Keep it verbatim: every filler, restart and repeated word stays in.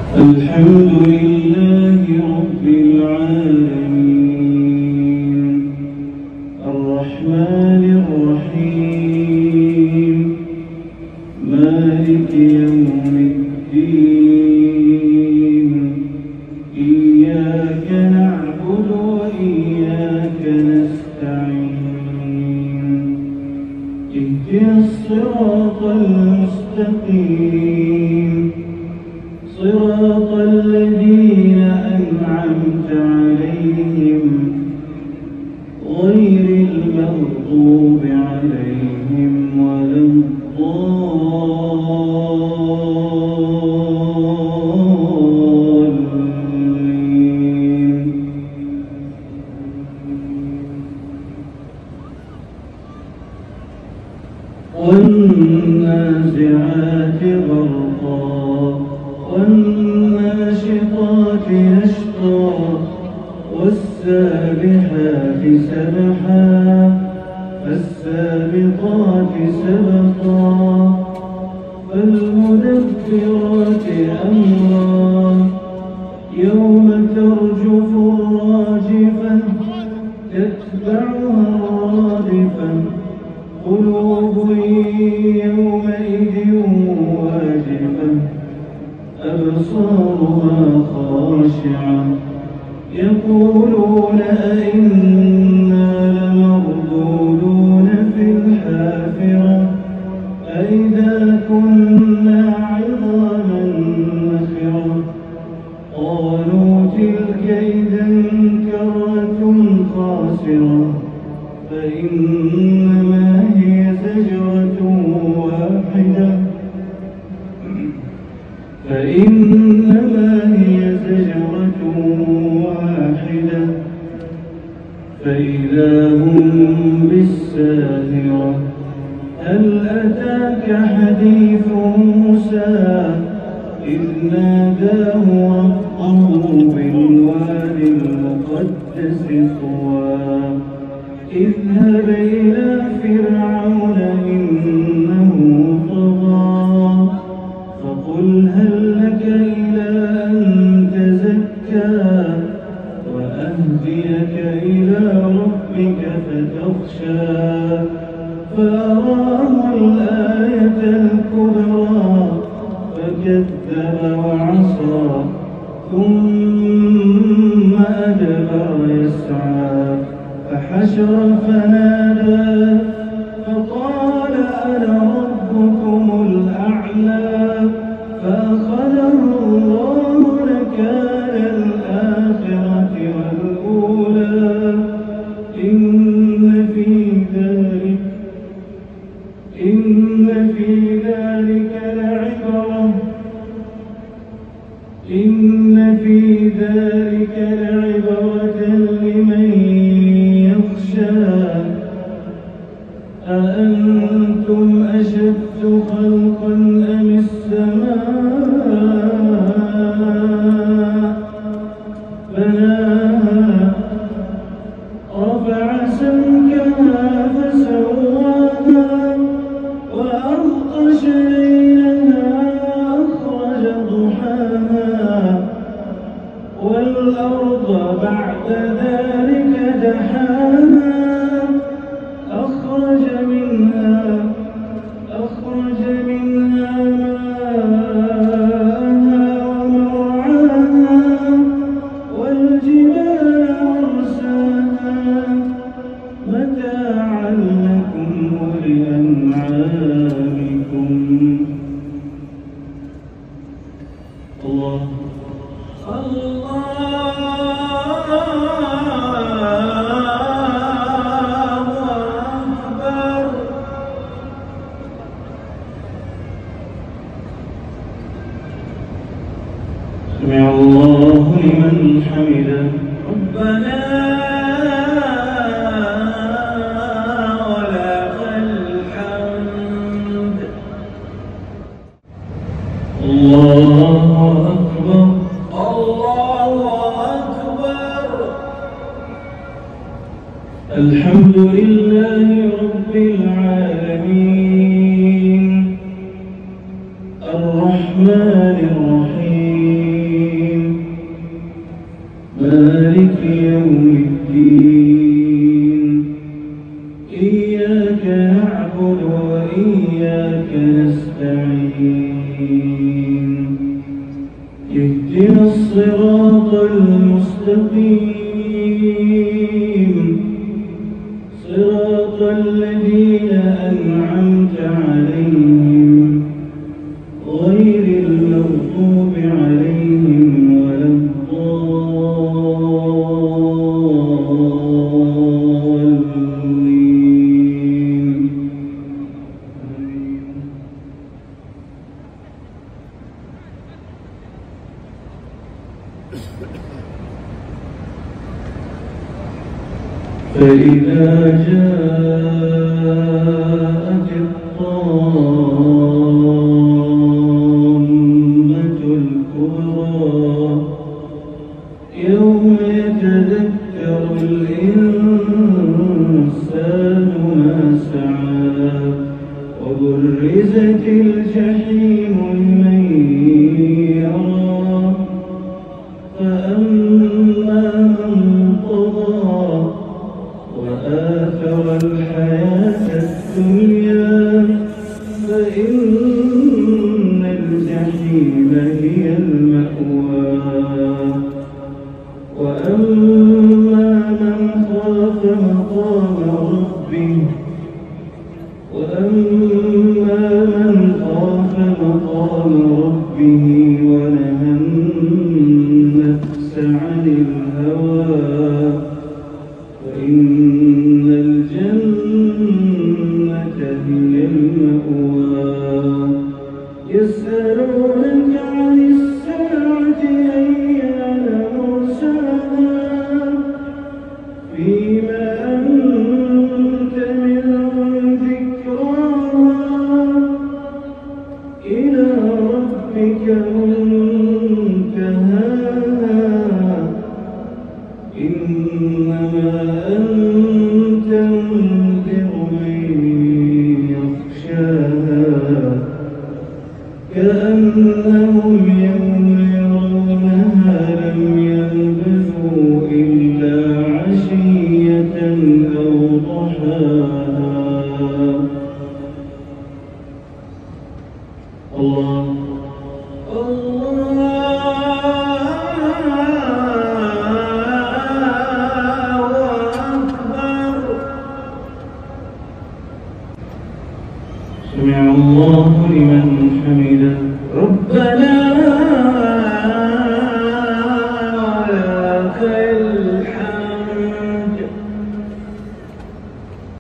الحمد لله رب العالمين الرحمن الرحيم مالك يوم الدين إياك نعبد وإياك نستعين اهدنا الصراط المستقيم صراط الذين أنعمت عليهم غير المغضوب عليهم ولا الضالين. والنازعات غرقا والناشطات نشطا والسابحات سبحا فالسابقات سبقا فالمدبرات أمرا يوم ترجف الراجفة تتبعها الرادفة قلوب يومئذ واجفة أبصارها خاشعة يقولون أئنا لمردودون في الحافرة أئذا كنا عظاما نخرة قالوا تلك إذا كرة خاسرة فإنما هي زجرة واحدة فإنما هي زجرة واحدة فإذا هم بالساهرة هل أتاك حديث موسى إذ ناداه ربه بالوادي المقدس طوى اذهب إلى فرعون إنه طغى فقل هل لك إلى أن تزكى وأهديك إلى ربك فتخشى فأراه الآية الكبرى فكذب وعصى ثم أدبر يسعى فحشر فنادى فقال أنا ربكم الأعلى فأخذه الله نكال الآخرة والأولى إن في ذلك إن في ذلك لعبرة إن في ذلك لعبرة لمن يخشى أأنتم أشد خلقا أم السماء بناها رفع سمكها فسواها وأغطش ليلها وأخرج ضحاها والأرض بعد ذلك دحاها أخرج منها أخرج منها ماءها ومرعاها والجبال أرساها متاعا لكم ولأنعامكم. الله الله سمع الله لمن حمده ربنا ولك الحمد. الله أكبر الله أكبر. الحمد لله رب العالمين الرحمن الرحيم اهدنا الصراط المستقيم صراط الذين أنعمت عليهم غير المغضوب عليهم ولا الضالين. فإذا جاءت الطامة الكبرى يوم يتذكر الإنسان ما سعى وبرزت الجحيم لمن يرى فأما من طغى وآثر الحياة الدنيا فإن الجحيم هي المأوى وأما من خاف مقام ربه وأما من خاف مقام ربه ونهى النفس عن الهوى فإن الجنة هي المأوى. يسألونك عن الساعة أيان مرساها فيما أنت من ذكراها إلى ربك منتهاها إنما أنت منذر من يخشاها كأنهم يوم